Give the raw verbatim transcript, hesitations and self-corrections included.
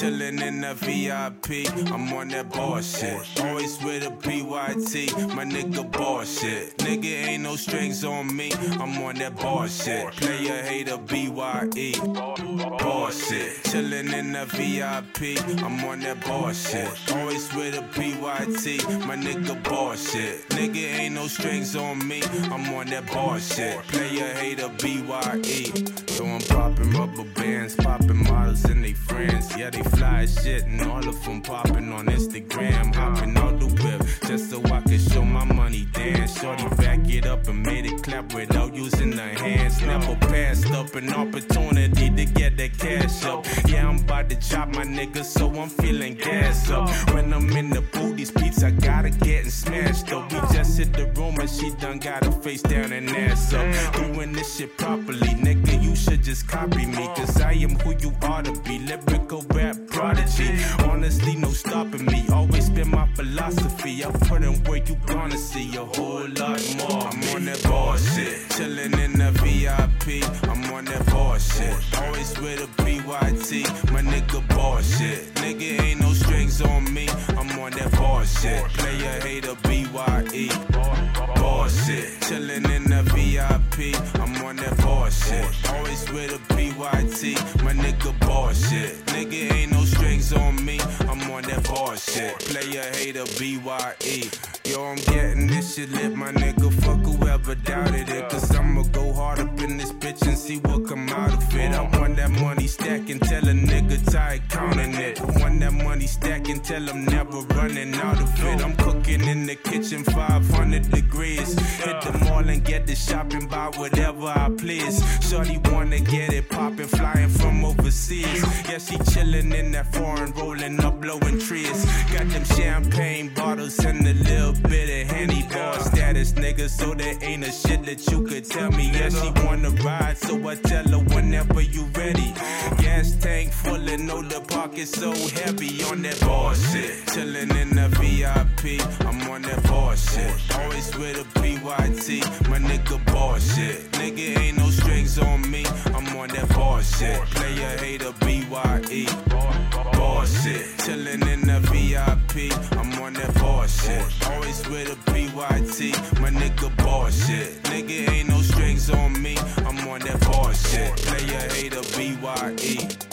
chillin' in the V I P. I'm on that bullshit. Always with a P Y T, my nigga bullshit. Nigga ain't no strings on me. I'm on that bullshit. Player hater B Y E. Bullshit. Chillin' in the V I P. I'm on that bullshit. Always with a P Y T, my nigga bullshit. Nigga ain't no strings on me. I'm on that bullshit. Player hater B Y E. So I'm poppin' rubber bands, poppin' models and they friends. Yeah, they fly as shit and all of them poppin' on Instagram. Hoppin' out the whip just so I can show my money dance. Shorty back it up and made it clap without using her hands. Never passed up an opportunity to get that cash up. Yeah, I'm about to chop my niggas, so I'm feeling gas up. When I'm in the booth, these beats I gotta get and smashed up. We just hit the room and she done got her face down and ass up. Doing this shit properly, nigga, you should just copy me. Cause I am who you ought to be, lyrical rap prodigy. Honestly, no stopping me, always spin my philosophy. I put in where you gonna see a whole lot more. I'm on that bullshit, chillin' in the V I P. I'm on that bullshit, always with a P Y T, my nigga bullshit. Nigga ain't no strings on me, I'm on that bullshit. Player hater B Y E. Bullshit, chillin' in the V I P. I'm on that bullshit, always with a P Y T, my nigga bullshit. Nigga ain't no strings on me, I'm on that bullshit. Player hater B Y E. Yo, I'm getting this shit lit, my nigga. Fuck whoever doubted it. Cause I'ma go hard up in this bitch and see what come out of it. I want that money stacking, tell a nigga tired counting it. I want that money stacking, tell I'm never running out of it. I'm cooking in the kitchen five hundred degrees. Hit the mall and get the shopping, buy whatever I please. Shorty wanna get it poppin', flying from overseas. Yeah, she chillin' in that foreign, rolling up, blowing trees. Got them champagne bottles and a little bit of Henny. Bar status, nigga, so there ain't a shit that you could tell me. Yeah, she wanna ride, so I tell her whenever you ready. Gas tank full and know the pocket so heavy on that bullshit. Chillin' in the V I P, I'm on that bullshit. Always with a P Y T, my nigga bullshit. Nigga ain't no strings on me, I'm on that bullshit. Player hater B Y E. Bullshit, chillin' in the V I P, I'm on that bullshit. Always with a P Y T, my nigga bullshit. Nigga ain't no strings on me, I'm on that bullshit. Player hater B Y E.